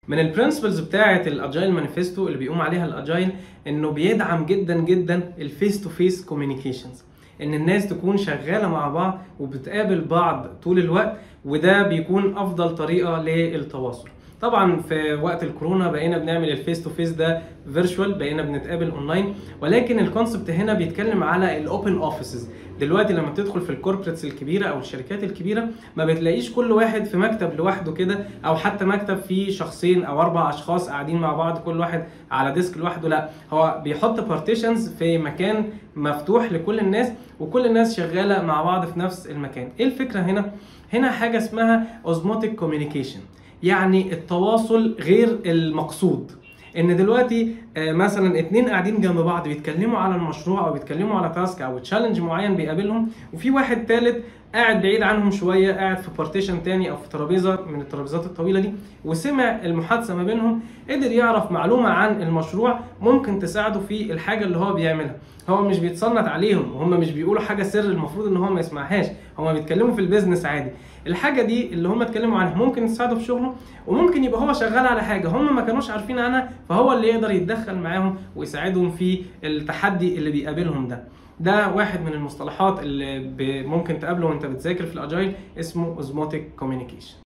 من البرنسبلز بتاعه الاجايل مانيفستو اللي بيقوم عليها الاجايل انه بيدعم جدا جدا الفيس تو فيس كوميونيكيشنز، ان الناس تكون شغاله مع بعض وبتقابل بعض طول الوقت، وده بيكون افضل طريقه للتواصل. طبعا في وقت الكورونا بقينا بنعمل الفيس تو فيس ده فيرتشوال، بقينا بنتقابل اونلاين، ولكن الكونسبت هنا بيتكلم على الاوبن اوفيسز. دلوقتي لما بتدخل في الكوربريتس الكبيره او الشركات الكبيره ما بتلاقيش كل واحد في مكتب لوحده كده، او حتى مكتب فيه شخصين او 4 اشخاص قاعدين مع بعض كل واحد على ديسك لوحده. لا، هو بيحط بارتيشنز في مكان مفتوح لكل الناس، وكل الناس شغاله مع بعض في نفس المكان. ايه الفكره هنا؟ هنا حاجه اسمها اوزموتيك كوميونيكيشن، يعني التواصل غير المقصود. ان دلوقتي مثلا 2 قاعدين جنب بعض بيتكلموا على المشروع او بيتكلموا على تاسك او تشالنج معين بيقابلهم، وفي واحد ثالث قاعد بعيد عنهم شويه، قاعد في بارتيشن تاني او في ترابيزه من الترابيزات الطويله دي، وسمع المحادثه ما بينهم، قدر يعرف معلومه عن المشروع ممكن تساعده في الحاجه اللي هو بيعملها. هو مش بيتصنت عليهم، وهم مش بيقولوا حاجه سر المفروض ان هو ما يسمعهاش، هم بيتكلموا في البيزنس عادي. الحاجه دي اللي هم اتكلموا عنها ممكن تساعده في شغله، وممكن يبقى هو شغال على حاجه هم ما كانوش عارفين عنها، فهو اللي يقدر يتدخل معاهم ويساعدهم في التحدي اللي بيقابلهم ده. ده واحد من المصطلحات اللي ممكن تقابله وانت بتذاكر في الاجايل، اسمه اوزموتيك كوميونيكيشن.